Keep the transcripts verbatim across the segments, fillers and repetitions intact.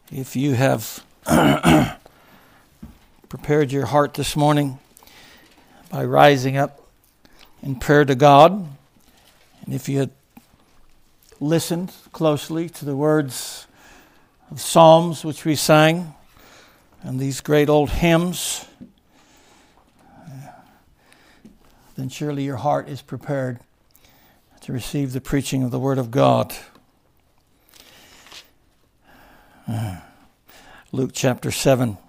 If you have prepared your heart this morning by rising up in prayer to God, and if you had listened closely to the words of Psalms which we sang, and these great old hymns, then surely your heart is prepared to receive the preaching of the Word of God. Luke chapter seven.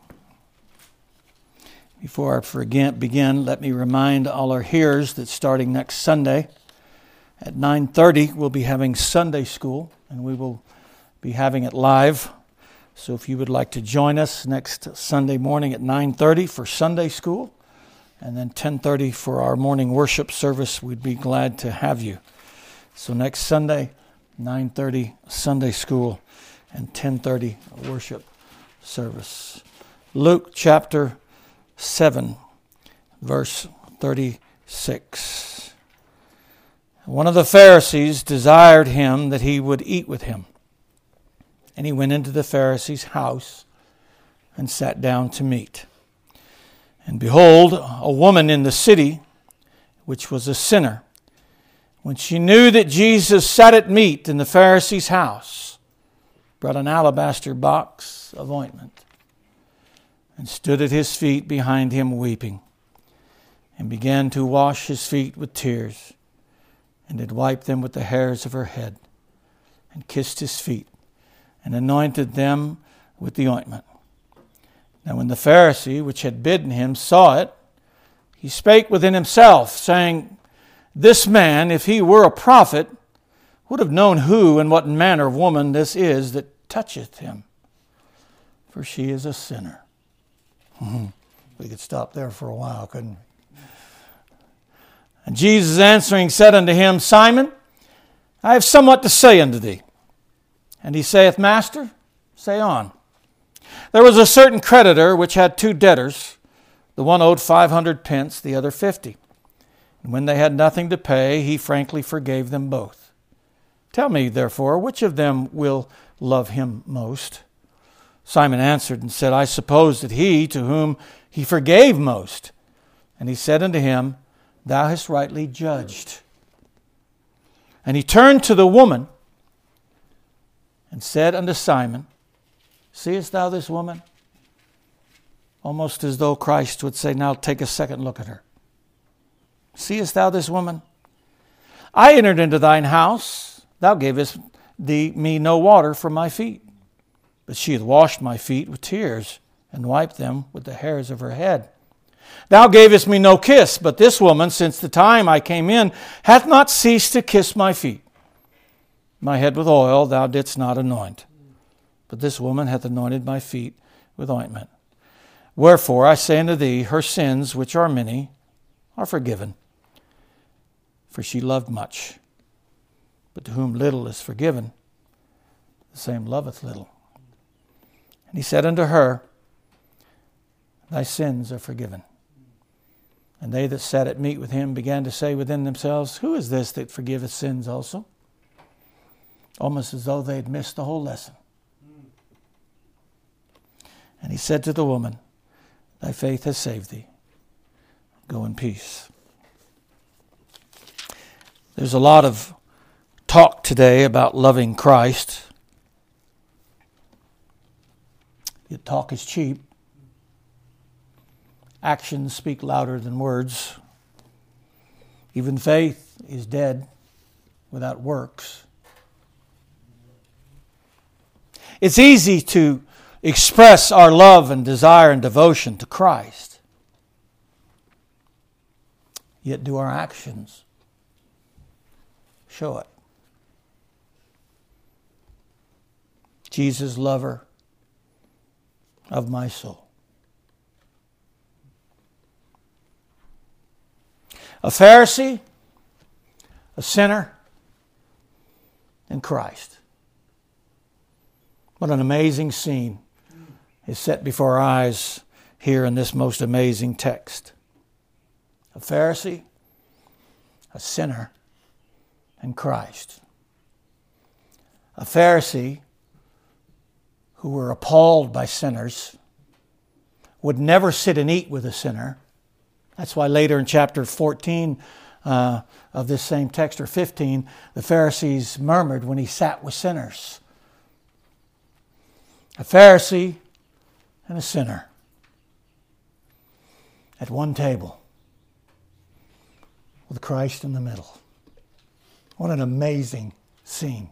Before I forget, begin, let me remind all our hearers that starting next Sunday at nine thirty, we'll be having Sunday school, and we will be having it live. So if you would like to join us next Sunday morning at nine thirty for Sunday school, and then ten thirty for our morning worship service, we'd be glad to have you. So next Sunday, nine thirty Sunday school, and ten thirty worship service. Luke chapter seven, verse thirty-six. One of the Pharisees desired him that he would eat with him. And he went into the Pharisee's house and sat down to meat. And behold, a woman in the city, which was a sinner, when she knew that Jesus sat at meat in the Pharisee's house, brought an alabaster box of ointment, and stood at his feet behind him weeping, and began to wash his feet with tears, and did wipe them with the hairs of her head, and kissed his feet, and anointed them with the ointment. Now when the Pharisee which had bidden him saw it, he spake within himself, saying, This man, if he were a prophet, would have known who and what manner of woman this is that toucheth him, for she is a sinner. We could stop there for a while, couldn't we? And Jesus answering said unto him, Simon, I have somewhat to say unto thee. And he saith, Master, say on. There was a certain creditor which had two debtors. The one owed five hundred pence, the other fifty. And when they had nothing to pay, he frankly forgave them both. Tell me, therefore, which of them will love him most? Simon answered and said, I suppose that he to whom he forgave most. And he said unto him, Thou hast rightly judged. And he turned to the woman and said unto Simon, Seest thou this woman? Almost as though Christ would say, Now take a second look at her. Seest thou this woman? I entered into thine house. Thou gavest thee me no water for my feet, but she hath washed my feet with tears, and wiped them with the hairs of her head. Thou gavest me no kiss, but this woman, since the time I came in, hath not ceased to kiss my feet. My head with oil thou didst not anoint, but this woman hath anointed my feet with ointment. Wherefore I say unto thee, her sins, which are many, are forgiven, for she loved much. But to whom little is forgiven, the same loveth little. And he said unto her, Thy sins are forgiven. And they that sat at meat with him began to say within themselves, Who is this that forgiveth sins also? Almost as though they had missed the whole lesson. And he said to the woman, Thy faith has saved thee. Go in peace. There's a lot of talk today about loving Christ. Yet talk is cheap. Actions speak louder than words. Even faith is dead without works. It's easy to express our love and desire and devotion to Christ. Yet do our actions show it? Jesus, lover of my soul. A Pharisee, a sinner, and Christ. What an amazing scene is set before our eyes here in this most amazing text. A Pharisee, a sinner, and Christ. A Pharisee who were appalled by sinners, would never sit and eat with a sinner. That's why later in chapter fourteen uh, of this same text, or fifteen, the Pharisees murmured when he sat with sinners. A Pharisee and a sinner at one table with Christ in the middle. What an amazing scene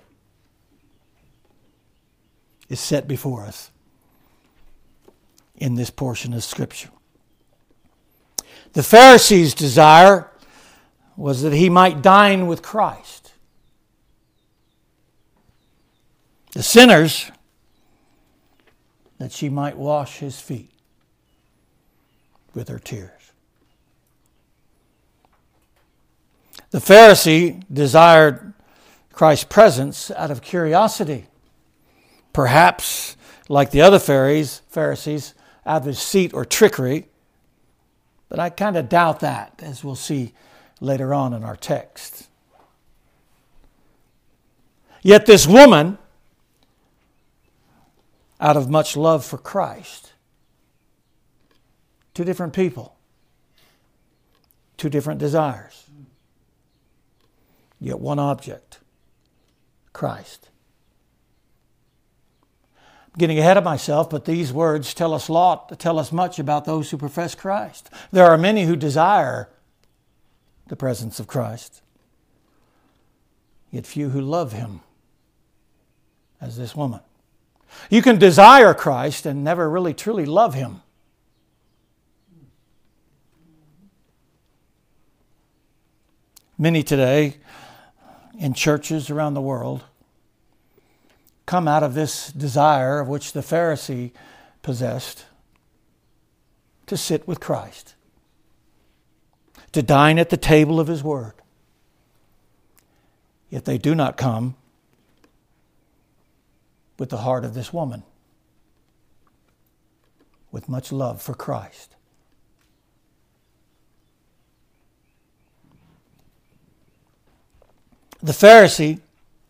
is set before us in this portion of Scripture. The Pharisees' desire was that he might dine with Christ. The sinners, that she might wash his feet with her tears. The Pharisee desired Christ's presence out of curiosity. Perhaps, like the other Pharisees, Pharisees, out of deceit or trickery. But I kind of doubt that, as we'll see later on in our text. Yet this woman, out of much love for Christ, two different people, two different desires, yet one object, Christ. I'm getting ahead of myself, but these words tell us a lot, tell us much about those who profess Christ. There are many who desire the presence of Christ, yet few who love him, as this woman. You can desire Christ and never really truly love him. Many today in churches around the world come out of this desire of which the Pharisee possessed, to sit with Christ, to dine at the table of his word. Yet they do not come with the heart of this woman, with much love for Christ. The Pharisee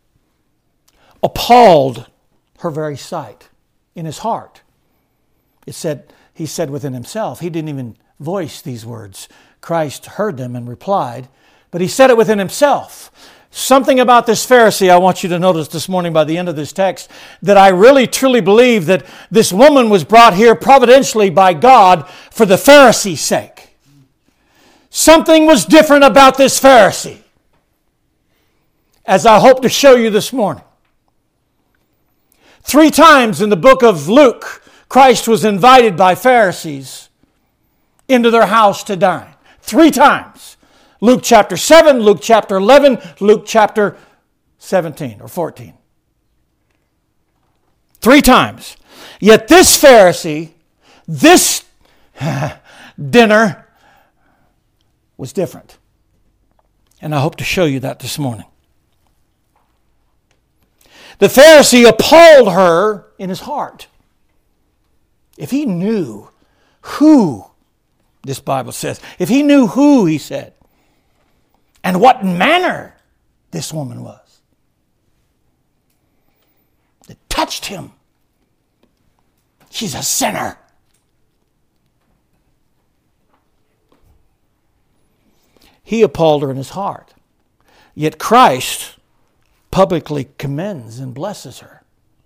appalled her very sight in his heart. It said, he said within himself, he didn't even voice these words. Christ heard them and replied, but he said it within himself. Something about this Pharisee I want you to notice this morning by the end of this text, that I really truly believe that this woman was brought here providentially by God for the Pharisee's sake. Something was different about this Pharisee, as I hope to show you this morning. Three times in the book of Luke, Christ was invited by Pharisees into their house to dine. Three times. Luke chapter seven, Luke chapter eleven, Luke chapter seventeen or fourteen. Three times. Yet this Pharisee, this dinner was different. And I hope to show you that this morning. The Pharisee appalled her in his heart. If he knew who, this Bible says, if he knew who, he said, and what manner this woman was, that touched him. She's a sinner. He appalled her in his heart. Yet Christ publicly commends and blesses her.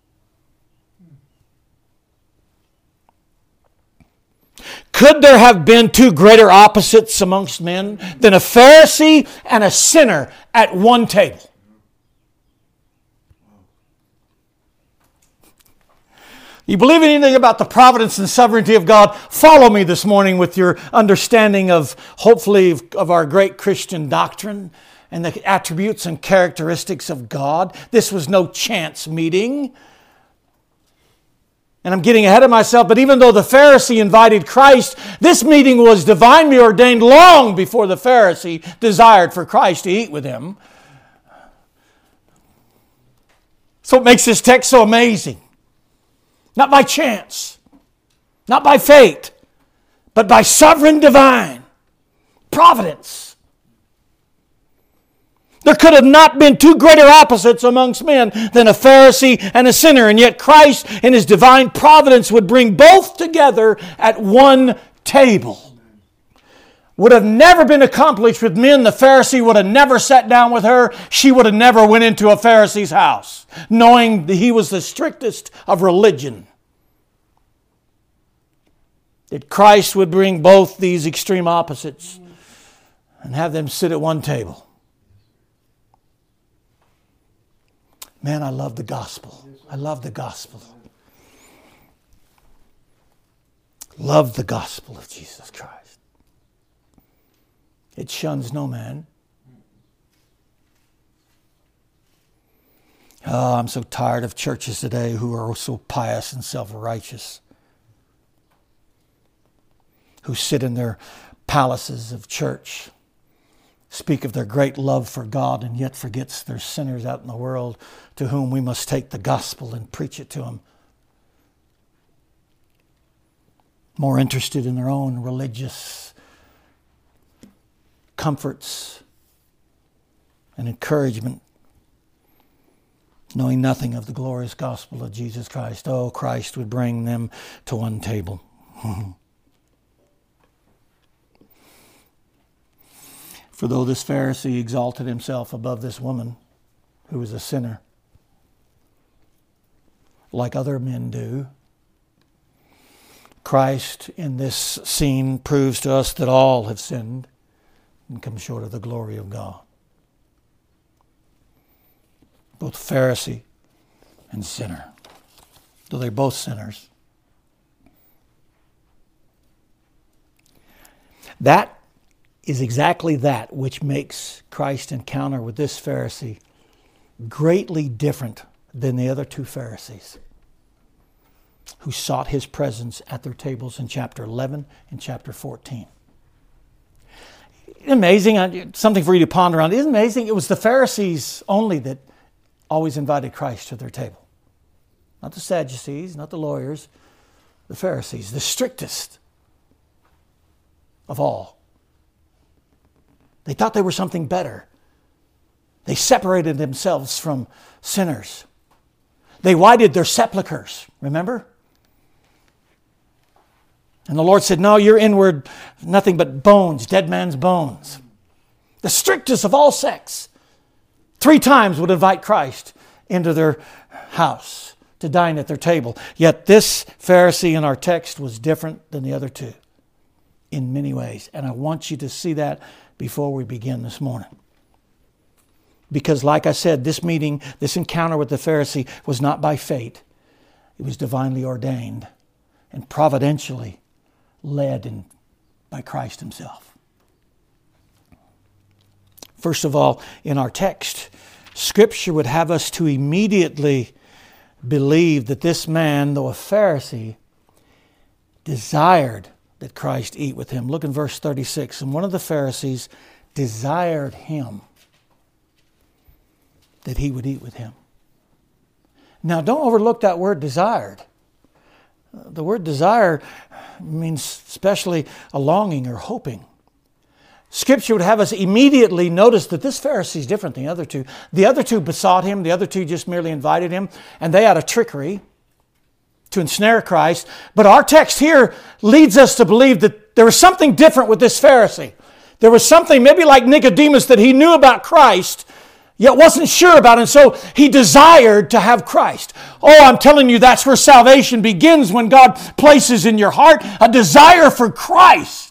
Could there have been two greater opposites amongst men than a Pharisee and a sinner at one table? You believe anything about the providence and sovereignty of God? Follow me this morning with your understanding of, hopefully, of our great Christian doctrine and the attributes and characteristics of God. This was no chance meeting. And I'm getting ahead of myself, but even though the Pharisee invited Christ, this meeting was divinely ordained long before the Pharisee desired for Christ to eat with him. So it makes this text so amazing. Not by chance, not by fate, but by sovereign divine providence. There could have not been two greater opposites amongst men than a Pharisee and a sinner. And yet Christ in His divine providence would bring both together at one table. Would have never been accomplished with men. The Pharisee would have never sat down with her. She would have never went into a Pharisee's house, knowing that he was the strictest of religion. That Christ would bring both these extreme opposites and have them sit at one table. Man, I love the gospel. I love the gospel. Love the gospel of Jesus Christ. It shuns no man. Oh, I'm so tired of churches today who are so pious and self-righteous, who sit in their palaces of church, speak of their great love for God, and yet forgets there's sinners out in the world to whom we must take the gospel and preach it to them. More interested in their own religious comforts and encouragement, knowing nothing of the glorious gospel of Jesus Christ. Oh, Christ would bring them to one table. For though this Pharisee exalted himself above this woman, who was a sinner, like other men do, Christ in this scene proves to us that all have sinned and come short of the glory of God. Both Pharisee and sinner, though they're both sinners. That is exactly that which makes Christ's encounter with this Pharisee greatly different than the other two Pharisees who sought His presence at their tables in chapter eleven and chapter fourteen. Amazing, something for you to ponder on. Isn't it amazing? It was the Pharisees only that always invited Christ to their table. Not the Sadducees, not the lawyers, the Pharisees, the strictest of all. They thought they were something better. They separated themselves from sinners. They whited their sepulchres, remember? And the Lord said, no, you're inward, nothing but bones, dead man's bones. The strictest of all sects, three times would invite Christ into their house to dine at their table. Yet this Pharisee in our text was different than the other two in many ways. And I want you to see that before we begin this morning. Because like I said, this meeting, this encounter with the Pharisee was not by fate. It was divinely ordained and providentially led in, by Christ Himself. First of all, in our text, Scripture would have us to immediately believe that this man, though a Pharisee, desired that Christ eat with him. Look in verse thirty-six. And one of the Pharisees desired him that he would eat with him. Now, don't overlook that word desired. The word desire means especially a longing or hoping. Scripture would have us immediately notice that this Pharisee is different than the other two. The other two besought him. The other two just merely invited him. And they had a trickery to ensnare Christ. But our text here leads us to believe that there was something different with this Pharisee. There was something maybe like Nicodemus that he knew about Christ, yet wasn't sure about it. And so he desired to have Christ. Oh, I'm telling you, that's where salvation begins, when God places in your heart a desire for Christ.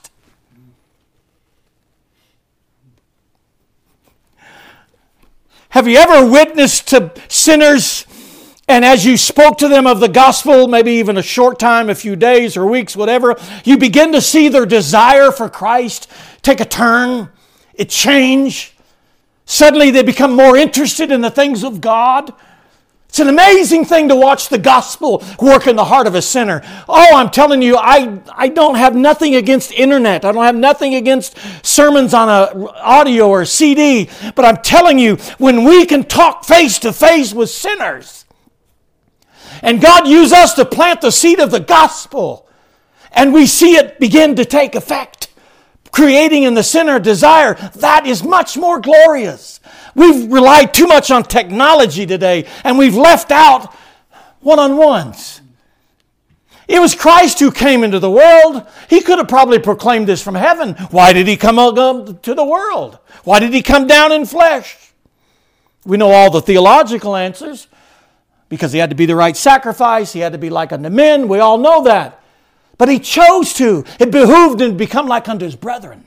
Have you ever witnessed to sinners, and as you spoke to them of the gospel, maybe even a short time, a few days or weeks, whatever, you begin to see their desire for Christ take a turn, it change. Suddenly they become more interested in the things of God. It's an amazing thing to watch the gospel work in the heart of a sinner. Oh, I'm telling you, I, I don't have nothing against internet. I don't have nothing against sermons on a audio or C D. But I'm telling you, when we can talk face to face with sinners, and God used us to plant the seed of the gospel, and we see it begin to take effect, creating in the sinner a desire, that is much more glorious. We've relied too much on technology today, and we've left out one-on-ones. It was Christ who came into the world. He could have probably proclaimed this from heaven. Why did he come to the world? Why did he come down in flesh? We know all the theological answers. Because he had to be the right sacrifice. He had to be like unto men. We all know that. But he chose to. It behooved him to become like unto his brethren.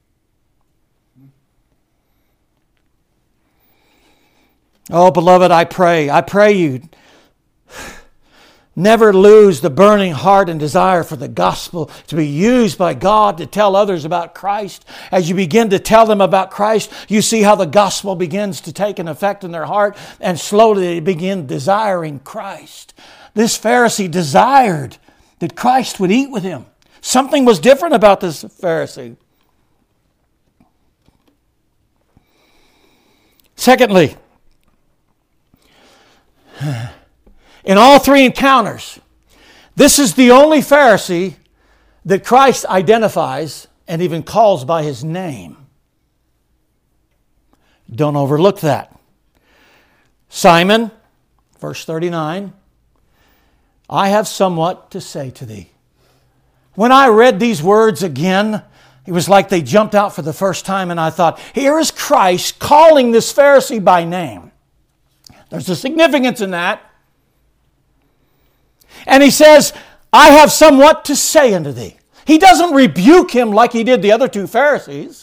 Oh, beloved, I pray. I pray you never lose the burning heart and desire for the gospel to be used by God to tell others about Christ. As you begin to tell them about Christ, you see how the gospel begins to take an effect in their heart, and slowly they begin desiring Christ. This Pharisee desired that Christ would eat with him. Something was different about this Pharisee. Secondly, in all three encounters, this is the only Pharisee that Christ identifies and even calls by his name. Don't overlook that. Simon, verse thirty-nine, I have somewhat to say to thee. When I read these words again, it was like they jumped out for the first time, and I thought, here is Christ calling this Pharisee by name. There's a significance in that. And he says, I have somewhat to say unto thee. He doesn't rebuke him like he did the other two Pharisees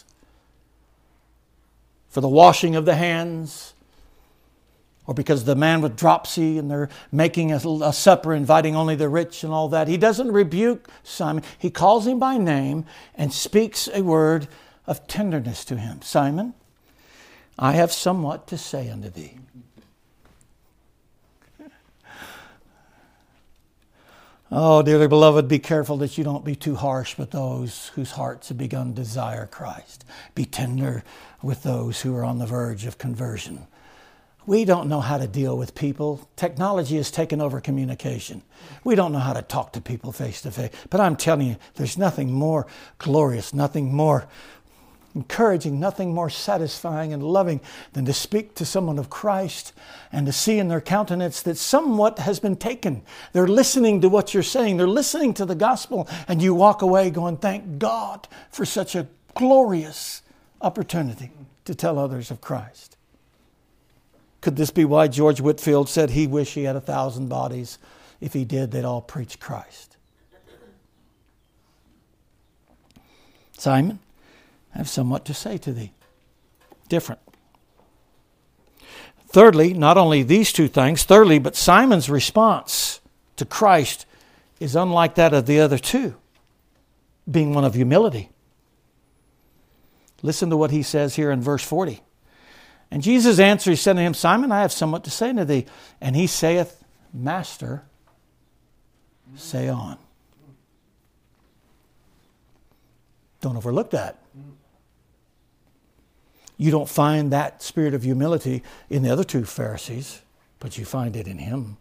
for the washing of the hands, or because the man with dropsy and they're making a, a supper, inviting only the rich and all that. He doesn't rebuke Simon. He calls him by name and speaks a word of tenderness to him. Simon, I have somewhat to say unto thee. Oh, dearly beloved, be careful that you don't be too harsh with those whose hearts have begun to desire Christ. Be tender with those who are on the verge of conversion. We don't know how to deal with people. Technology has taken over communication. We don't know how to talk to people face to face. But I'm telling you, there's nothing more glorious, nothing more encouraging, nothing more satisfying and loving than to speak to someone of Christ and to see in their countenance that somewhat has been taken. They're listening to what you're saying. They're listening to the gospel, and you walk away going, thank God for such a glorious opportunity to tell others of Christ. Could this be why George Whitefield said he wished he had a thousand bodies? If he did, they'd all preach Christ. Simon, I have somewhat to say to thee. Different. Thirdly, not only these two things, thirdly, but Simon's response to Christ is unlike that of the other two, being one of humility. Listen to what he says here in verse forty. And Jesus answered, he said to him, Simon, I have somewhat to say unto thee. And he saith, Master, say on. Don't overlook that. You don't find that spirit of humility in the other two Pharisees, but you find it in him.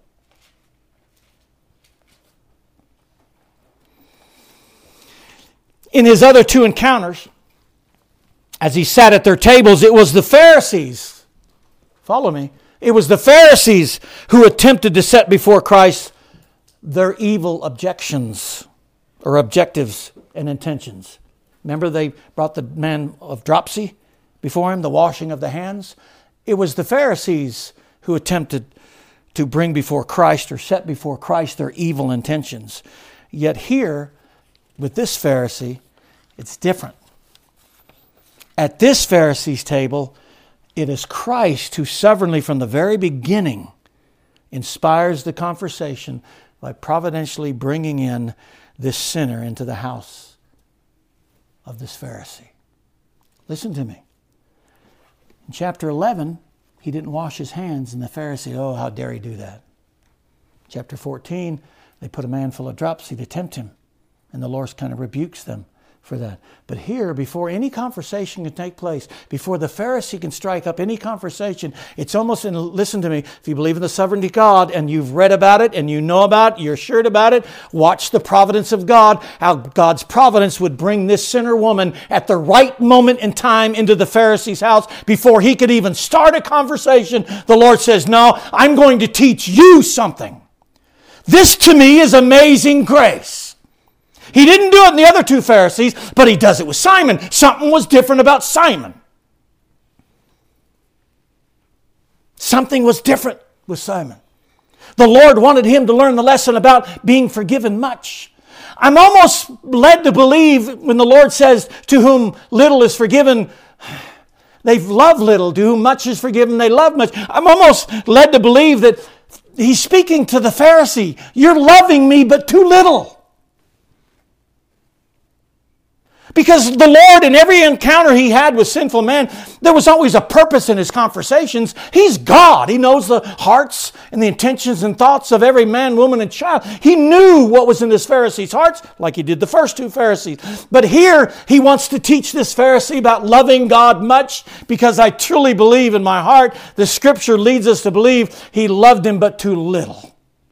In his other two encounters, as he sat at their tables, it was the Pharisees. Follow me. It was the Pharisees who attempted to set before Christ their evil objections or objectives and intentions. Remember, they brought the man of dropsy before him, the washing of the hands. It was the Pharisees who attempted to bring before Christ or set before Christ their evil intentions. Yet here, with this Pharisee, it's different. At this Pharisee's table, it is Christ who sovereignly from the very beginning inspires the conversation by providentially bringing in this sinner into the house of this Pharisee. Listen to me. In chapter eleven, he didn't wash his hands, and the Pharisee, oh, how dare he do that? Chapter fourteen, they put a man full of dropsy to tempt him, and the Lord kind of rebukes them for that. But here, before any conversation can take place, before the Pharisee can strike up any conversation, it's almost, and listen to me, if you believe in the sovereignty of God and you've read about it and you know about it, you're assured about it, watch the providence of God, how God's providence would bring this sinner woman at the right moment in time into the Pharisee's house before he could even start a conversation. The Lord says, no, I'm going to teach you something. This to me is amazing grace. He didn't do it in the other two Pharisees, but he does it with Simon. Something was different about Simon. Something was different with Simon. The Lord wanted him to learn the lesson about being forgiven much. I'm almost led to believe when the Lord says, to whom little is forgiven, they love little. To whom much is forgiven, they love much. I'm almost led to believe that he's speaking to the Pharisee. You're loving me, but too little. Because the Lord, in every encounter he had with sinful man, there was always a purpose in his conversations. He's God. He knows the hearts and the intentions and thoughts of every man, woman, and child. He knew what was in this Pharisee's hearts, like he did the first two Pharisees. But here, he wants to teach this Pharisee about loving God much, because I truly believe in my heart, the Scripture leads us to believe he loved him but too little.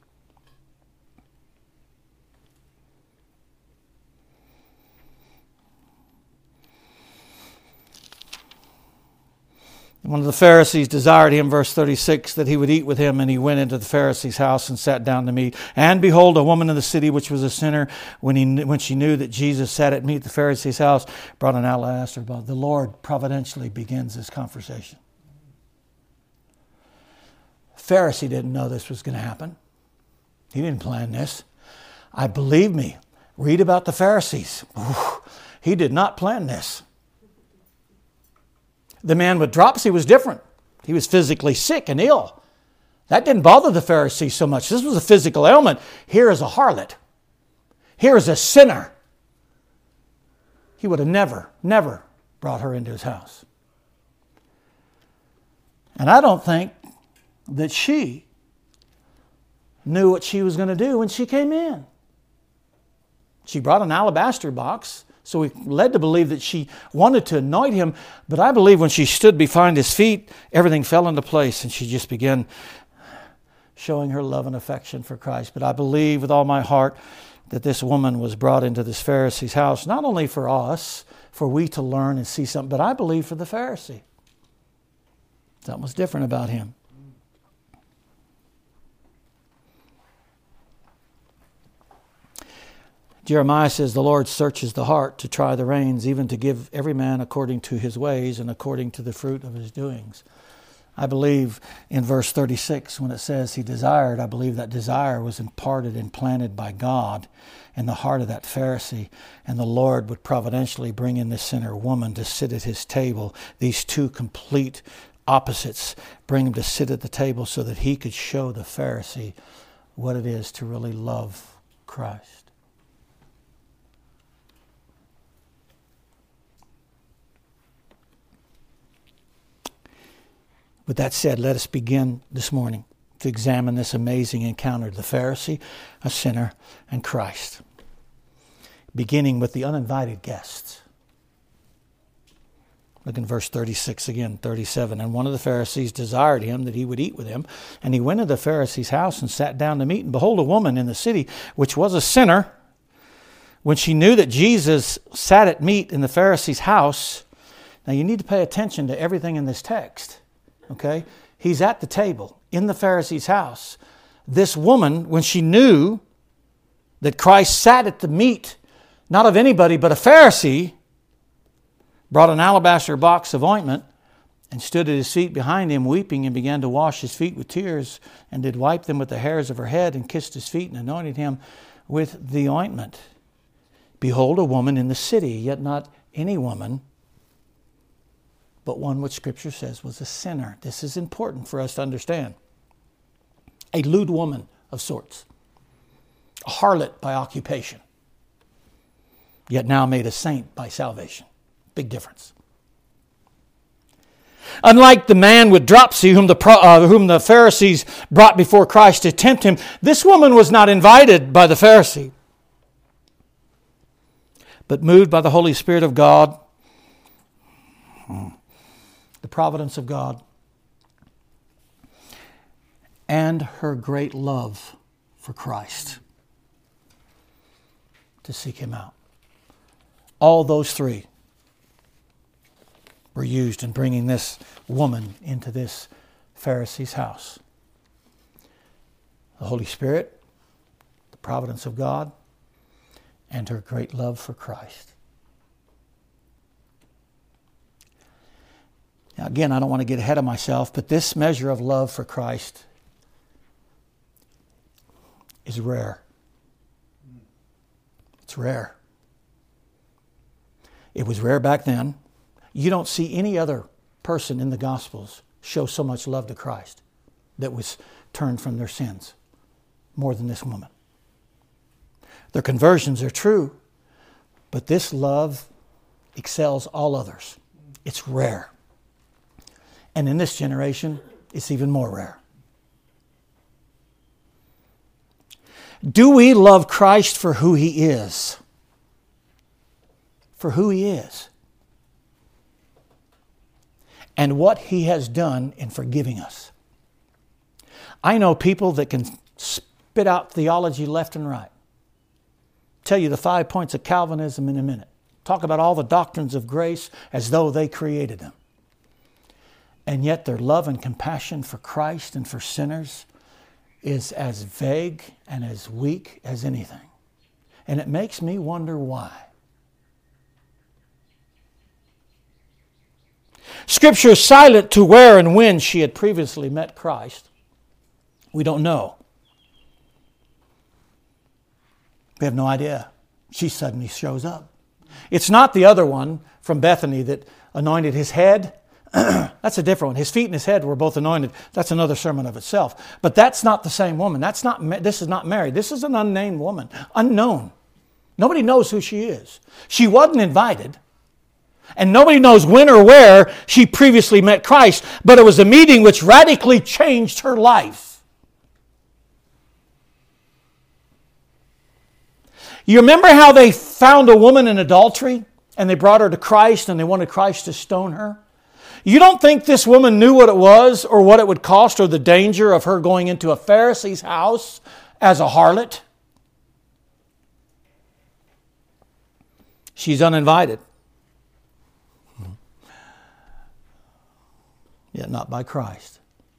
One of the Pharisees desired him, verse thirty-six, that he would eat with him, and he went into the Pharisee's house and sat down to meat. And behold, a woman in the city, which was a sinner, when he when she knew that Jesus sat at meat at the Pharisee's house, brought an alabaster box. The Lord providentially begins this conversation. Pharisee didn't know this was going to happen. He didn't plan this. I believe me, read about the Pharisees. He did not plan this. The man with dropsy was different. He was physically sick and ill. That didn't bother the Pharisees so much. This was a physical ailment. Here is a harlot. Here is a sinner. He would have never, never brought her into his house. And I don't think that she knew what she was going to do when she came in. She brought an alabaster box. So we led to believe that she wanted to anoint him. But I believe when she stood behind his feet, everything fell into place and she just began showing her love and affection for Christ. But I believe with all my heart that this woman was brought into this Pharisee's house, not only for us, for we to learn and see something, but I believe for the Pharisee. Something was different about him. Jeremiah says, the Lord searches the heart to try the reins, even to give every man according to his ways and according to the fruit of his doings. I believe in verse thirty-six, when it says he desired, I believe that desire was imparted and planted by God in the heart of that Pharisee. And the Lord would providentially bring in this sinner woman to sit at his table. These two complete opposites, bring him to sit at the table so that he could show the Pharisee what it is to really love Christ. With that said, let us begin this morning to examine this amazing encounter of the Pharisee, a sinner, and Christ. Beginning with the uninvited guests. Look in verse thirty-six again, thirty-seven. And one of the Pharisees desired him that he would eat with him. And he went to the Pharisee's house and sat down to meat. And behold, a woman in the city, which was a sinner, when she knew that Jesus sat at meat in the Pharisee's house. Now you need to pay attention to everything in this text. Okay, he's at the table in the Pharisee's house. This woman, when she knew that Christ sat at the meat, not of anybody but a Pharisee, brought an alabaster box of ointment and stood at his feet behind him, weeping, and began to wash his feet with tears, and did wipe them with the hairs of her head, and kissed his feet, and anointed him with the ointment. Behold, a woman in the city, yet not any woman, but one which Scripture says was a sinner. This is important for us to understand. A lewd woman of sorts. A harlot by occupation. Yet now made a saint by salvation. Big difference. Unlike the man with dropsy whom the, uh, whom the Pharisees brought before Christ to tempt him, this woman was not invited by the Pharisee. but moved by the Holy Spirit of God, the providence of God, and her great love for Christ, to seek Him out. All those three were used in bringing this woman into this Pharisee's house. The Holy Spirit, the providence of God, and her great love for Christ. Now again, I don't want to get ahead of myself, but this measure of love for Christ is rare. It's rare. It was rare back then. You don't see any other person in the Gospels show so much love to Christ that was turned from their sins more than this woman. Their conversions are true, but this love excels all others. It's rare. And in this generation, it's even more rare. Do we love Christ for who He is? For who He is. And what He has done in forgiving us. I know people that can spit out theology left and right. Tell you the five points of Calvinism in a minute. Talk about all the doctrines of grace as though they created them. And yet their love and compassion for Christ and for sinners is as vague and as weak as anything. And it makes me wonder why. Scripture is silent to where and when she had previously met Christ. We don't know. We have no idea. She suddenly shows up. It's not the other one from Bethany that anointed His head. That's a different one. His feet and His head were both anointed. That's another sermon of itself. But that's not the same woman. That's not. This is not Mary. This is an unnamed woman. Unknown. Nobody knows who she is. She wasn't invited. And nobody knows when or where she previously met Christ. But it was a meeting which radically changed her life. You remember how they found a woman in adultery? And they brought her to Christ and they wanted Christ to stone her? You don't think this woman knew what it was or what it would cost or the danger of her going into a Pharisee's house as a harlot? She's uninvited. Yet not by Christ.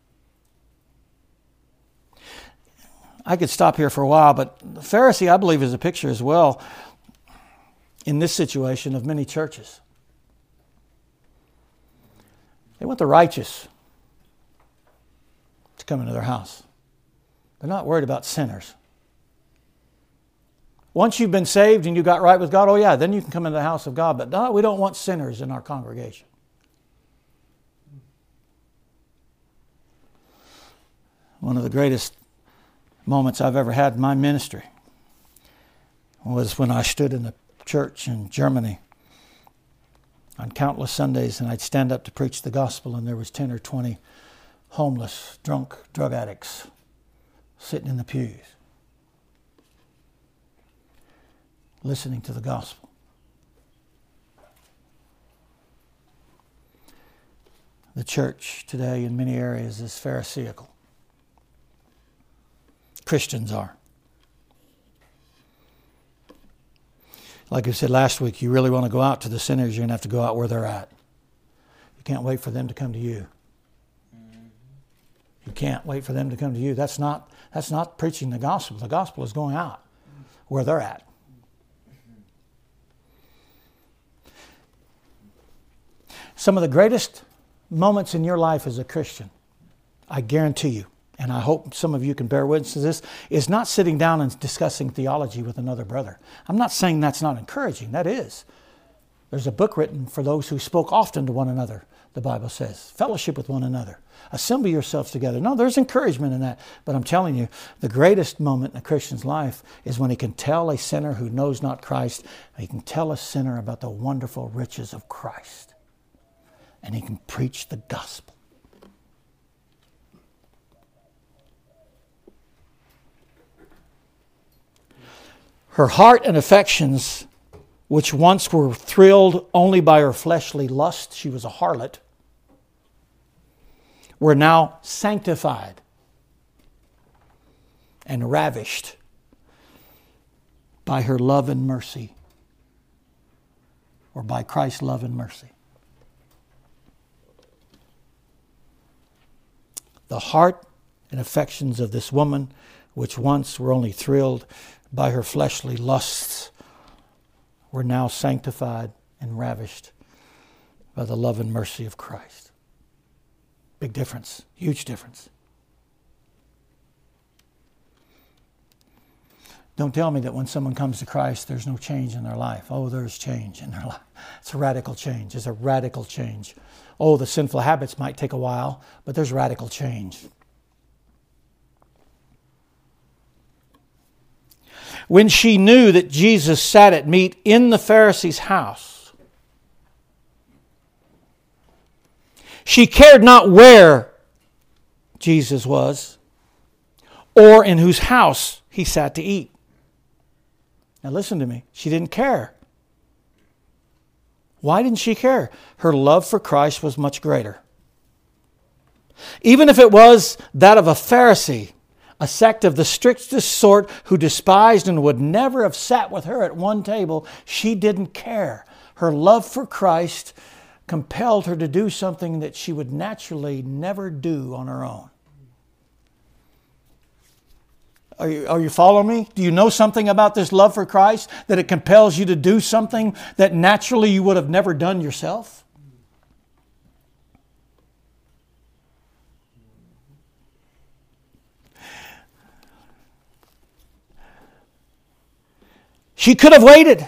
I could stop here for a while, but the Pharisee, I believe, is a picture as well in this situation of many churches. They want the righteous to come into their house. They're not worried about sinners. Once you've been saved and you got right with God, oh yeah, then you can come into the house of God. But no, we don't want sinners in our congregation. One of the greatest moments I've ever had in my ministry was when I stood in a church in Germany on countless Sundays, and I'd stand up to preach the gospel, and there was ten or twenty homeless, drunk, drug addicts sitting in the pews listening to the gospel. The church today in many areas is Pharisaical. Christians are. Like I said last week, you really want to go out to the sinners, you're going to have to go out where they're at. You can't wait for them to come to you. You can't wait for them to come to you. That's not, that's not preaching the gospel. The gospel is going out where they're at. Some of the greatest moments in your life as a Christian, I guarantee you, and I hope some of you can bear witness to this, is not sitting down and discussing theology with another brother. I'm not saying that's not encouraging. That is. There's a book written for those who spoke often to one another, the Bible says. Fellowship with one another. Assemble yourselves together. No, there's encouragement in that. But I'm telling you, the greatest moment in a Christian's life is when he can tell a sinner who knows not Christ, he can tell a sinner about the wonderful riches of Christ. And he can preach the gospel. Her heart and affections which once were thrilled only by her fleshly lust, she was a harlot, were now sanctified and ravished by her love and mercy, or by Christ's love and mercy. The heart and affections of this woman, which once were only thrilled by her fleshly lusts, were now sanctified and ravished by the love and mercy of Christ. Big difference, huge difference. Don't tell me that when someone comes to Christ, there's no change in their life. Oh, there's change in their life. It's a radical change. It's a radical change. Oh, the sinful habits might take a while, but there's radical change. When she knew that Jesus sat at meat in the Pharisee's house, she cared not where Jesus was or in whose house he sat to eat. Now listen to me. She didn't care. Why didn't she care? Her love for Christ was much greater. Even if it was that of a Pharisee, a sect of the strictest sort who despised and would never have sat with her at one table, she didn't care. Her love for Christ compelled her to do something that she would naturally never do on her own. Are you, are you following me? Do you know something about this love for Christ, that it compels you to do something that naturally you would have never done yourself? She could have waited.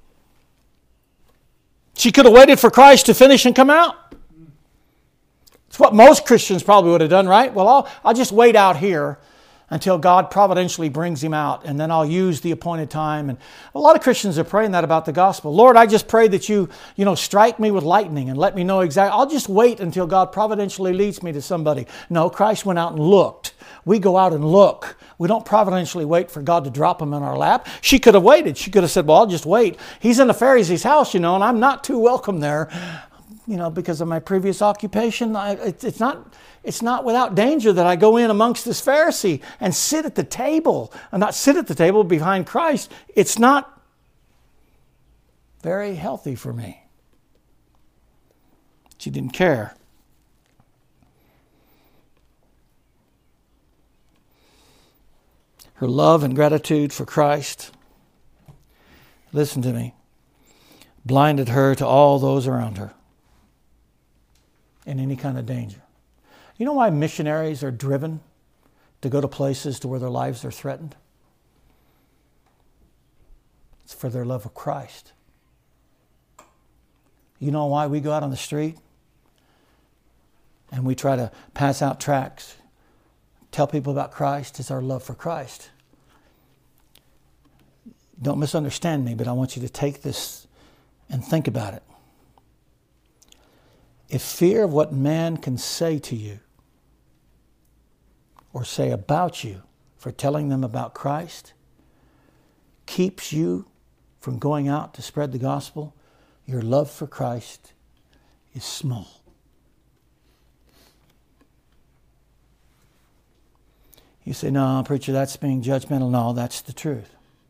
She could have waited for Christ to finish and come out. It's what most Christians probably would have done, right? Well, I'll, I'll just wait out here until God providentially brings him out, and then I'll use the appointed time. And a lot of Christians are praying that about the gospel. Lord, I just pray that you, you know, strike me with lightning and let me know exactly. I'll just wait until God providentially leads me to somebody. No, Christ went out and looked. We go out and look. We don't providentially wait for God to drop him in our lap. She could have waited. She could have said, well, I'll just wait. He's in the Pharisee's house, you know, and I'm not too welcome there, you know, because of my previous occupation. I, it, it's not... It's not without danger that I go in amongst this Pharisee and sit at the table. And not sit at the table behind Christ. It's not very healthy for me. She didn't care. Her love and gratitude for Christ, listen to me, blinded her to all those around her in any kind of danger. You know why missionaries are driven to go to places to where their lives are threatened? It's for their love of Christ. You know why we go out on the street and we try to pass out tracts, tell people about Christ? It's our love for Christ. Don't misunderstand me, but I want you to take this and think about it. If fear of what man can say to you or say about you for telling them about Christ keeps you from going out to spread the gospel, your love for Christ is small. You say, no, preacher, that's being judgmental. No, that's the truth.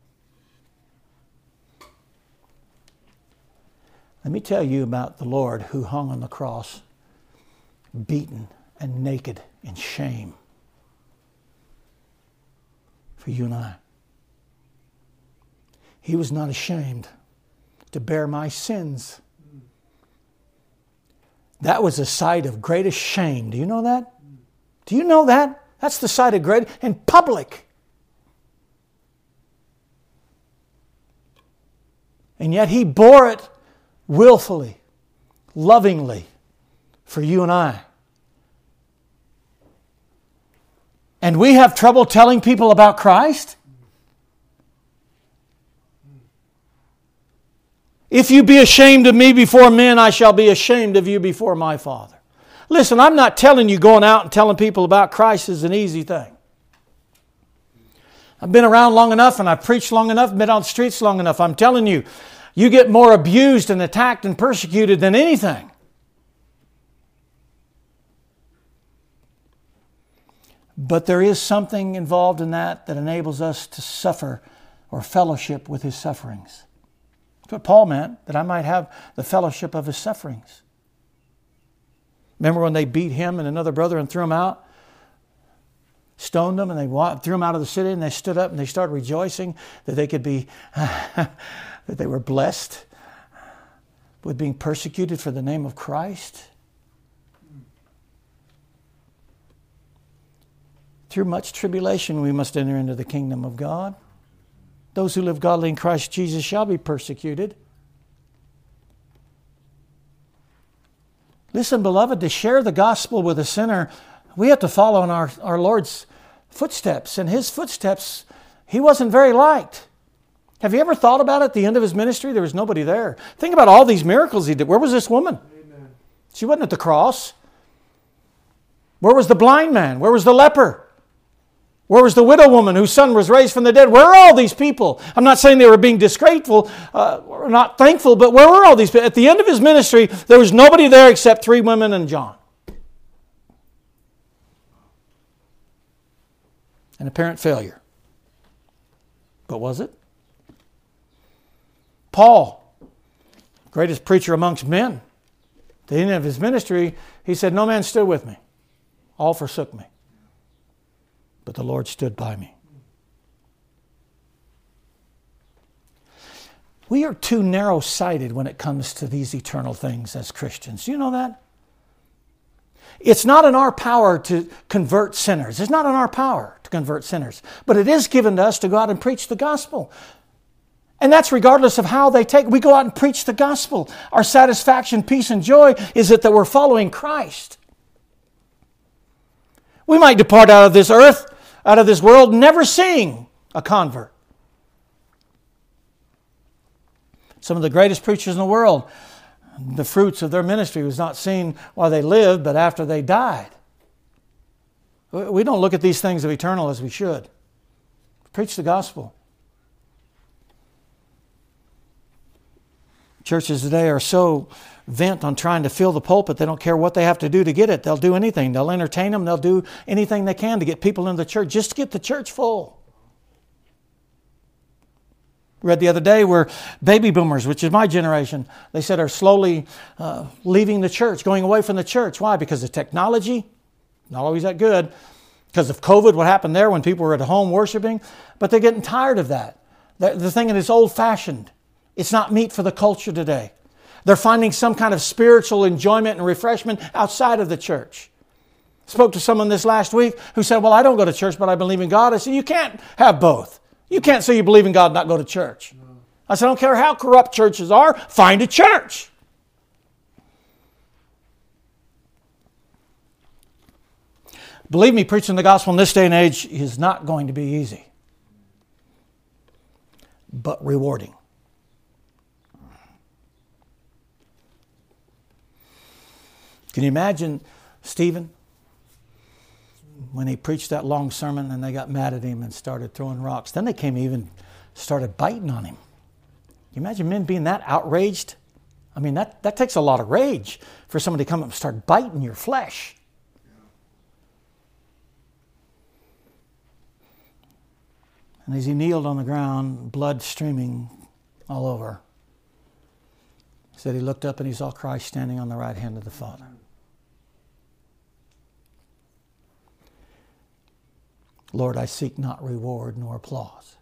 Let me tell you about the Lord who hung on the cross, beaten and naked in shame for you and I. He was not ashamed to bear my sins. That was a sight of greatest shame. Do you know that? Do you know that? That's the sight of great, in public. And yet he bore it willfully, lovingly, for you and I. And we have trouble telling people about Christ? If you be ashamed of me before men, I shall be ashamed of you before my Father. Listen, I'm not telling you going out and telling people about Christ is an easy thing. I've been around long enough and I've preached long enough, been on the streets long enough. I'm telling you, You get more abused and attacked and persecuted than anything. But there is something involved in that that enables us to suffer or fellowship with His sufferings. That's what Paul meant, that I might have the fellowship of His sufferings. Remember when they beat him and another brother and threw him out? Stoned them, and they walked, threw him out of the city, and they stood up and they started rejoicing that they could be, that they were blessed with being persecuted for the name of Christ. Through much tribulation we must enter into the kingdom of God. Those who live godly in Christ Jesus shall be persecuted. Listen, beloved, to share the gospel with a sinner, we have to follow in our, our Lord's footsteps. And His footsteps, He wasn't very liked. Have you ever thought about it? At the end of His ministry, there was nobody there. Think about all these miracles He did. Where was this woman? Amen. She wasn't at the cross. Where was the blind man? Where was the leper? Where was the widow woman whose son was raised from the dead? Where are all these people? I'm not saying they were being disgraceful uh, or not thankful, but where were all these people? At the end of His ministry, there was nobody there except three women and John. An apparent failure. But was it? Paul, greatest preacher amongst men, at the end of his ministry, he said, "No man stood with me. All forsook me. But the Lord stood by me." We are too narrow-sighted when it comes to these eternal things as Christians. Do you know that? It's not in our power to convert sinners. It's not in our power to convert sinners. But it is given to us to go out and preach the gospel. And that's regardless of how they take it. We go out and preach the gospel. Our satisfaction, peace, and joy is that, that we're following Christ. We might depart out of this earth, out of this world, never seeing a convert. Some of the greatest preachers in the world, the fruits of their ministry was not seen while they lived, but after they died. We don't look at these things of eternal as we should. Preach the gospel. Churches today are so bent on trying to fill the pulpit, they don't care what they have to do to get it. They'll do anything. They'll entertain them. They'll do anything they can to get people into the church, just to get the church full. Read the other day where baby boomers, which is my generation, they said are slowly uh, leaving the church, going away from the church. Why? Because of technology. Not always that good. Because of COVID, what happened there when people were at home worshiping. But they're getting tired of that. They're, they're thinking it's old-fashioned. It's not meat for the culture today. They're finding some kind of spiritual enjoyment and refreshment outside of the church. I spoke to someone this last week who said, "Well, I don't go to church, but I believe in God." I said, "You can't have both. You can't say you believe in God and not go to church." No. I said, "I don't care how corrupt churches are, find a church." Believe me, preaching the gospel in this day and age is not going to be easy, but rewarding. Can you imagine Stephen when he preached that long sermon and they got mad at him and started throwing rocks? Then they came even started biting on him. Can you imagine men being that outraged? I mean, that, that takes a lot of rage for somebody to come up and start biting your flesh. And as he kneeled on the ground, blood streaming all over, he said he looked up and he saw Christ standing on the right hand of the Father. "Lord, I seek not reward nor applause.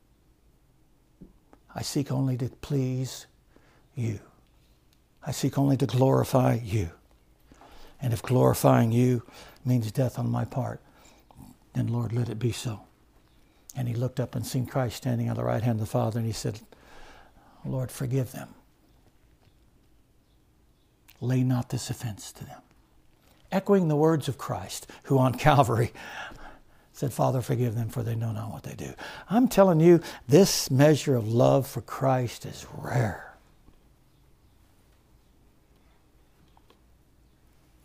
I seek only to please you. I seek only to glorify you. And if glorifying you means death on my part, then Lord, let it be so." And he looked up and seen Christ standing on the right hand of the Father, and he said, "Lord, forgive them. Lay not this offense to them." Echoing the words of Christ, who on Calvary said, "Father, forgive them, for they know not what they do." I'm telling you, this measure of love for Christ is rare.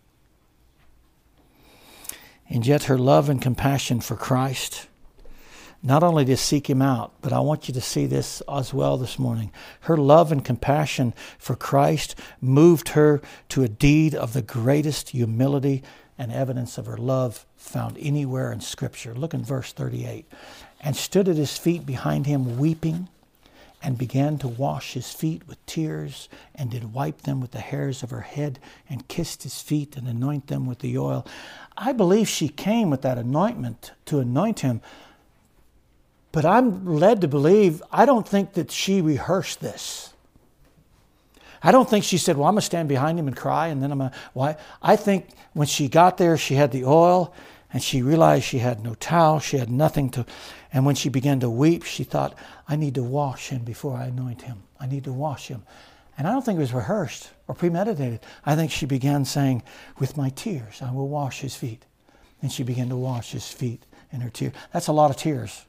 And yet her love and compassion for Christ not only to seek him out, but I want you to see this as well this morning. Her love and compassion for Christ moved her to a deed of the greatest humility and evidence of her love found anywhere in Scripture. Look in verse thirty-eight. And stood at his feet behind him weeping, and began to wash his feet with tears, and did wipe them with the hairs of her head, and kissed his feet, and anoint them with the oil. I believe she came with that anointment to anoint him. But I'm led to believe, I don't think that she rehearsed this. I don't think she said, well, I'm going to stand behind him and cry, and then I'm going to... Why? I think when she got there, she had the oil, and she realized she had no towel, she had nothing to... And when she began to weep, she thought, I need to wash him before I anoint him. I need to wash him. And I don't think it was rehearsed or premeditated. I think she began saying, with my tears, I will wash his feet. And she began to wash his feet in her tears. That's a lot of tears.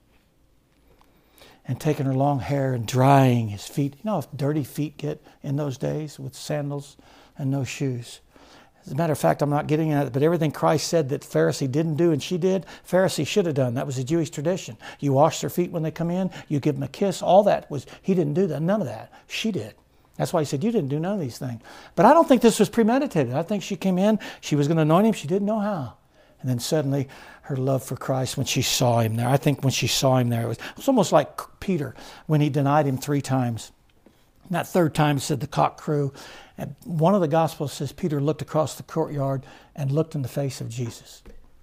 And taking her long hair and drying his feet. You know how dirty feet get in those days with sandals and no shoes. As a matter of fact, I'm not getting at it, but everything Christ said that Pharisee didn't do and she did, Pharisee should have done. That was a Jewish tradition. You wash their feet when they come in. You give them a kiss. All that was, he didn't do that. None of that. She did. That's why he said, you didn't do none of these things. But I don't think this was premeditated. I think she came in, she was going to anoint him. She didn't know how. And then suddenly her love for Christ when she saw him there. I think when she saw him there, it was, it was almost like Peter when he denied him three times. And that third time said the cock crew. And one of the Gospels says Peter looked across the courtyard and looked in the face of Jesus.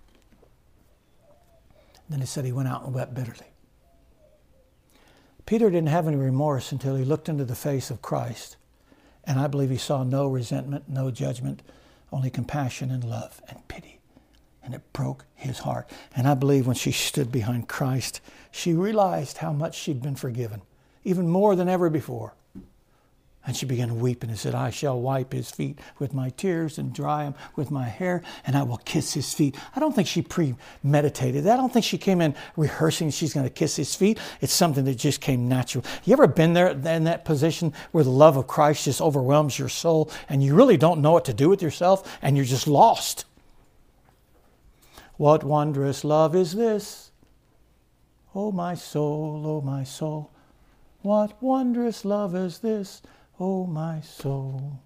Then it said he went out and wept bitterly. Peter didn't have any remorse until he looked into the face of Christ. And I believe he saw no resentment, no judgment, only compassion and love and pity. And it broke his heart. And I believe when she stood behind Christ, she realized how much she'd been forgiven, even more than ever before. And she began weeping and said, I shall wipe his feet with my tears and dry them with my hair, and I will kiss his feet. I don't think she premeditated that. I don't think she came in rehearsing she's going to kiss his feet. It's something that just came natural. You ever been there in that position where the love of Christ just overwhelms your soul and you really don't know what to do with yourself and you're just lost? What wondrous love is this? Oh, my soul, oh, my soul. What wondrous love is this? Oh, my soul.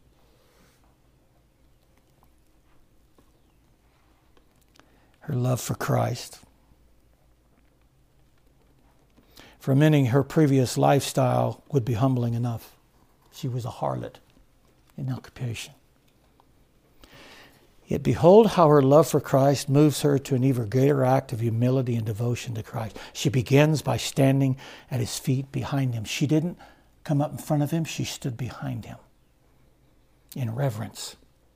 Her love for Christ. For many, her previous lifestyle would be humbling enough. She was a harlot in occupation. Yet behold how her love for Christ moves her to an even greater act of humility and devotion to Christ. She begins by standing at his feet behind him. She didn't come up in front of him. She stood behind him in reverence.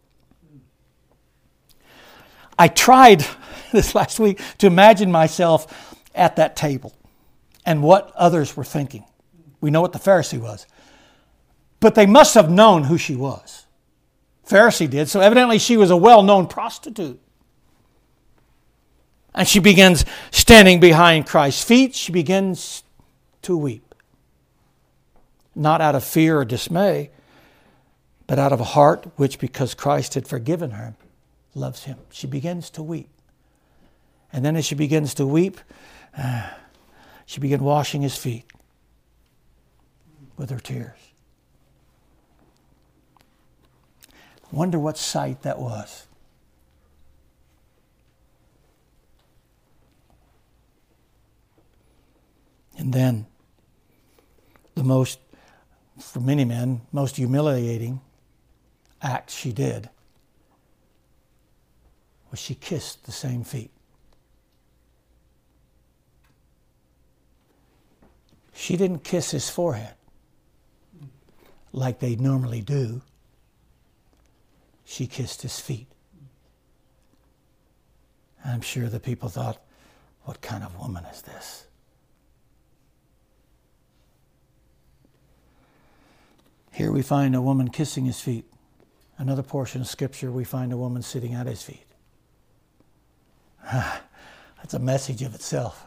I tried this last week to imagine myself at that table and what others were thinking. We know what the Pharisee was. But they must have known who she was. Pharisee did, so evidently she was a well-known prostitute. And she begins standing behind Christ's feet. She begins to weep. Not out of fear or dismay, but out of a heart which, because Christ had forgiven her, loves him. She begins to weep. And then as she begins to weep, uh, she began washing his feet with her tears. Wonder what sight that was. And then, the most, for many men, most humiliating act she did was she kissed the same feet. She didn't kiss his forehead like they normally do. She kissed his feet. I'm sure the people thought, what kind of woman is this? Here we find a woman kissing his feet. Another portion of Scripture, we find a woman sitting at his feet. That's a message of itself.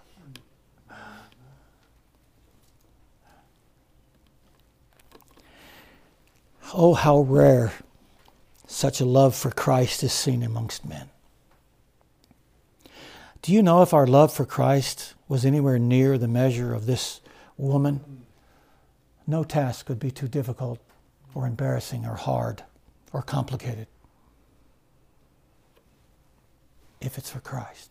Oh, how rare such a love for Christ is seen amongst men. Do you know if our love for Christ was anywhere near the measure of this woman, no task could be too difficult or embarrassing or hard or complicated if it's for Christ.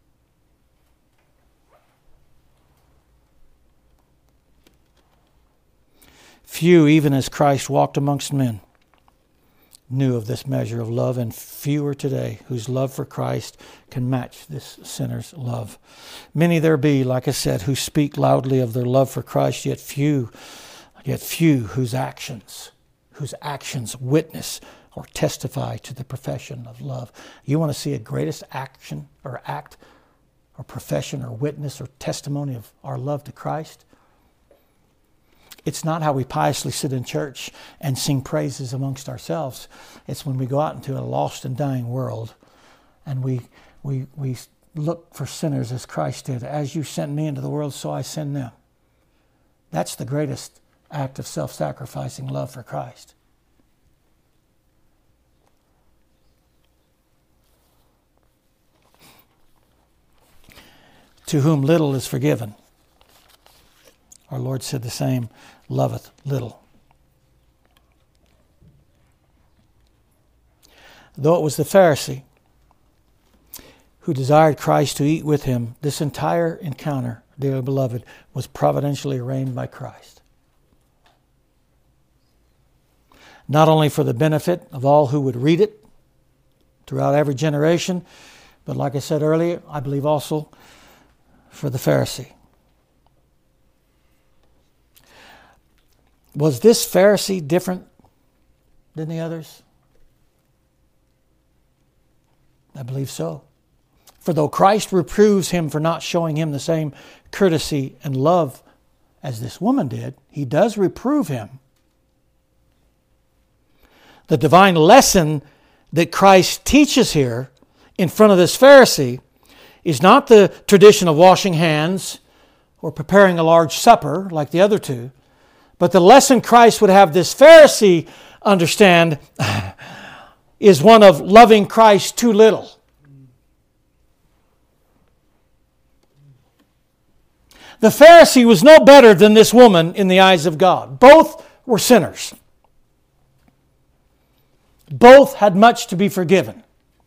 Few, even as Christ walked amongst men, knew of this measure of love, and fewer today whose love for Christ can match this sinner's love. Many there be, like I said, who speak loudly of their love for Christ, yet few, yet few whose actions, whose actions witness or testify to the profession of love. You want to see a greatest action or act or profession or witness or testimony of our love to Christ? It's not how we piously sit in church and sing praises amongst ourselves. It's when we go out into a lost and dying world and we we we look for sinners as Christ did. As you sent me into the world, so I send them. That's the greatest act of self-sacrificing love for Christ. To whom little is forgiven, our Lord said the same, loveth little. Though it was the Pharisee who desired Christ to eat with him, this entire encounter, dearly beloved, was providentially arranged by Christ. Not only for the benefit of all who would read it throughout every generation, but like I said earlier, I believe also for the Pharisee. Was this Pharisee different than the others? I believe so. For though Christ reproves him for not showing him the same courtesy and love as this woman did, he does reprove him. The divine lesson that Christ teaches here in front of this Pharisee is not the tradition of washing hands or preparing a large supper like the other two, but the lesson Christ would have this Pharisee understand is one of loving Christ too little. The Pharisee was no better than this woman in the eyes of God. Both were sinners. Both had much to be forgiven.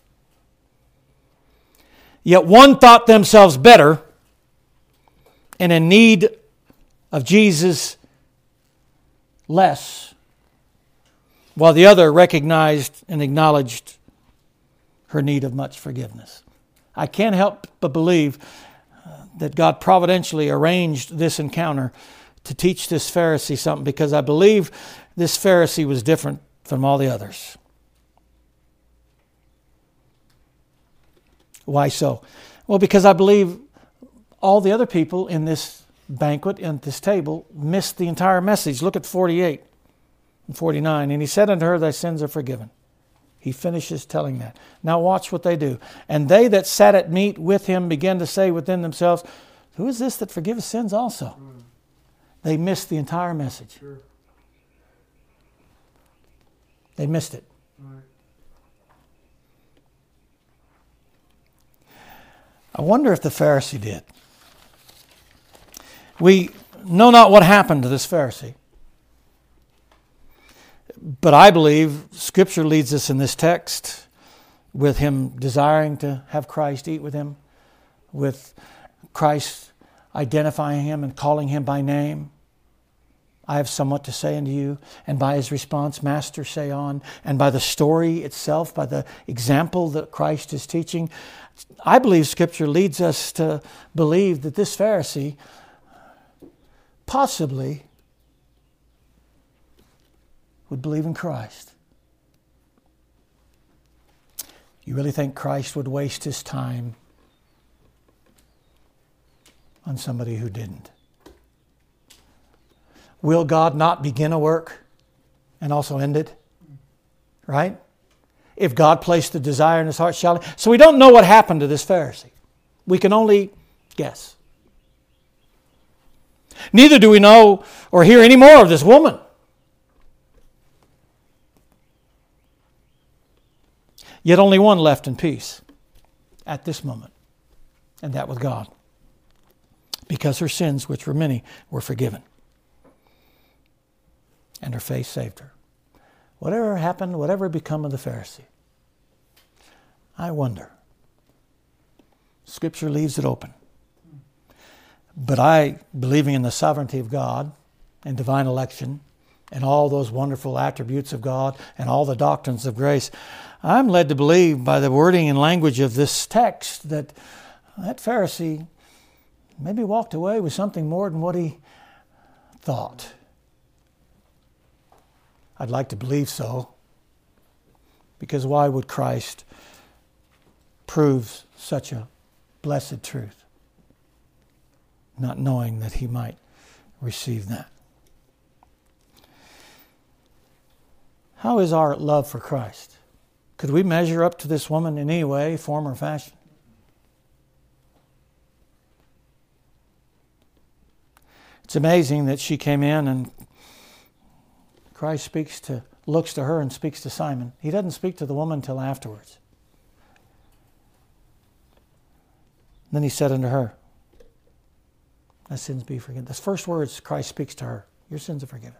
Yet one thought themselves better and in need of Jesus less, while the other recognized and acknowledged her need of much forgiveness. I can't help but believe that God providentially arranged this encounter to teach this Pharisee something, because I believe this Pharisee was different from all the others. Why so? Well, because I believe all the other people in this banquet, at this table, missed the entire message. Look at forty-eight and forty-nine. And he said unto her, thy sins are forgiven. He finishes telling that. Now watch what they do. And they that sat at meat with him began to say within themselves, who is this that forgiveth sins also? Mm. They missed the entire message. Sure. They missed it. Right. I wonder if the Pharisee did. We know not what happened to this Pharisee. But I believe Scripture leads us in this text with him desiring to have Christ eat with him, with Christ identifying him and calling him by name. I have somewhat to say unto you. And by his response, Master, say on. And by the story itself, by the example that Christ is teaching, I believe Scripture leads us to believe that this Pharisee possibly would believe in Christ. You really think Christ would waste his time on somebody who didn't? Will God not begin a work and also end it? Right? If God placed the desire in his heart, shall he? So we don't know what happened to this Pharisee. We can only guess. Neither do we know or hear any more of this woman. Yet only one left in peace at this moment, and that was God. because her sins, which were many, were forgiven. And her faith saved her. Whatever happened, whatever become of the Pharisee, I wonder. Scripture leaves it open. But I, believing in the sovereignty of God and divine election and all those wonderful attributes of God and all the doctrines of grace, I'm led to believe by the wording and language of this text that that Pharisee maybe walked away with something more than what he thought. I'd like to believe so, because why would Christ prove such a blessed truth, not knowing that he might receive that? How is our love for Christ? Could we measure up to this woman in any way, form, or fashion? It's amazing that she came in and Christ speaks to, looks to her and speaks to Simon. He doesn't speak to the woman until afterwards. Then he said unto her, thy sins be forgiven. The first words Christ speaks to her, your sins are forgiven.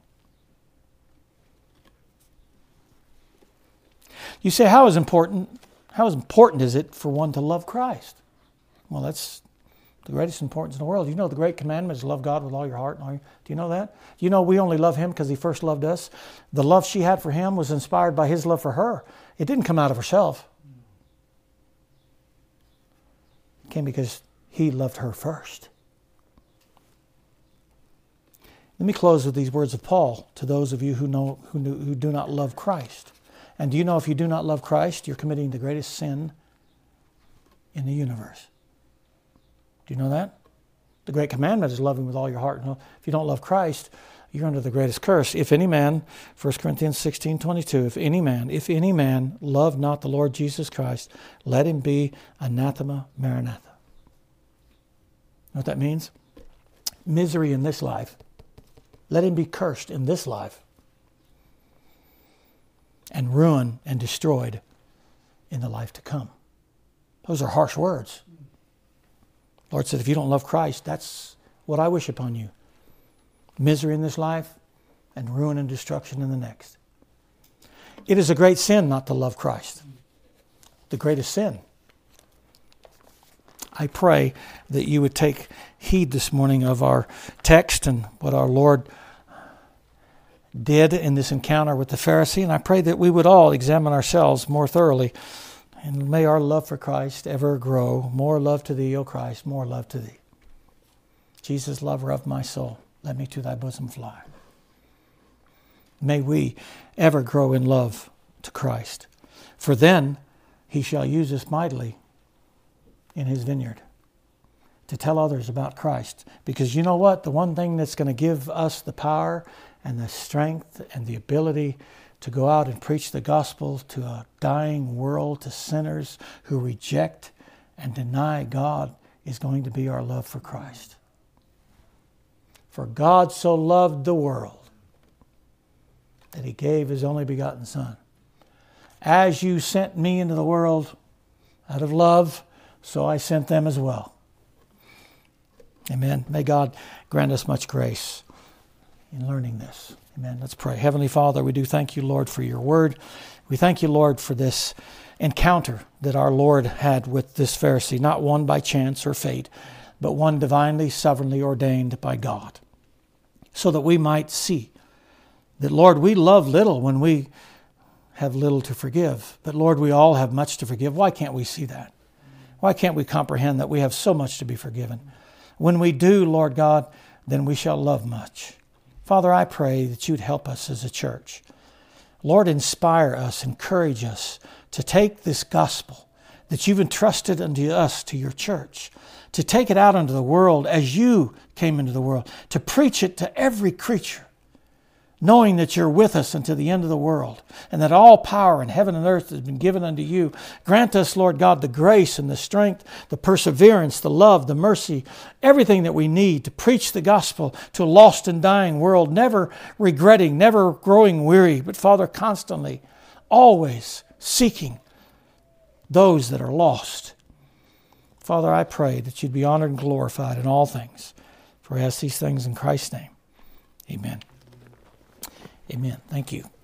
You say, how is important, how is important is it for one to love Christ? Well, that's the greatest importance in the world. You know the great commandment is to love God with all your heart and all your... Do you know that? Do you know we only love Him because He first loved us? The love she had for Him was inspired by His love for her. It didn't come out of herself. It came because He loved her first. Let me close with these words of Paul to those of you who know who, knew, who do not love Christ. And do you know if you do not love Christ, you're committing the greatest sin in the universe? Do you know that? The great commandment is loving with all your heart. If you don't love Christ, you're under the greatest curse. If any man, First Corinthians sixteen twenty-two, if any man, if any man love not the Lord Jesus Christ, let him be anathema maranatha. You know what that means? Misery in this life. Let him be cursed in this life. And ruined and destroyed in the life to come. Those are harsh words. The Lord said, if you don't love Christ, that's what I wish upon you. Misery in this life and ruin and destruction in the next. It is a great sin not to love Christ. The greatest sin. I pray that you would take heed this morning of our text and what our Lord did in this encounter with the Pharisee, and I pray that we would all examine ourselves more thoroughly, and may our love for Christ ever grow. More love to Thee, O Christ, more love to Thee. Jesus, lover of my soul, let me to Thy bosom fly. May we ever grow in love to Christ, for then He shall use us mightily in His vineyard to tell others about Christ. Because you know what? The one thing that's going to give us the power and the strength and the ability to go out and preach the gospel to a dying world, to sinners who reject and deny God, is going to be our love for Christ. For God so loved the world that He gave His only begotten Son. As you sent me into the world out of love, so I sent them as well. Amen. May God grant us much grace in learning this. Amen. Let's pray. Heavenly Father, we do thank You, Lord, for Your word. We thank You, Lord, for this encounter that our Lord had with this Pharisee, not one by chance or fate, but one divinely, sovereignly ordained by God, so that we might see that, Lord, we love little when we have little to forgive. But, Lord, we all have much to forgive. Why can't we see that? Why can't we comprehend that we have so much to be forgiven? When we do, Lord God, then we shall love much. Father, I pray that You'd help us as a church. Lord, inspire us, encourage us to take this gospel that You've entrusted unto us, to Your church, to take it out into the world as You came into the world, to preach it to every creature, knowing that You're with us until the end of the world, and that all power in heaven and earth has been given unto You. Grant us, Lord God, the grace and the strength, the perseverance, the love, the mercy, everything that we need to preach the gospel to a lost and dying world, never regretting, never growing weary, but, Father, constantly, always seeking those that are lost. Father, I pray that you'd be honored and glorified in all things. For I ask these things in Christ's name. Amen. Amen. Thank you.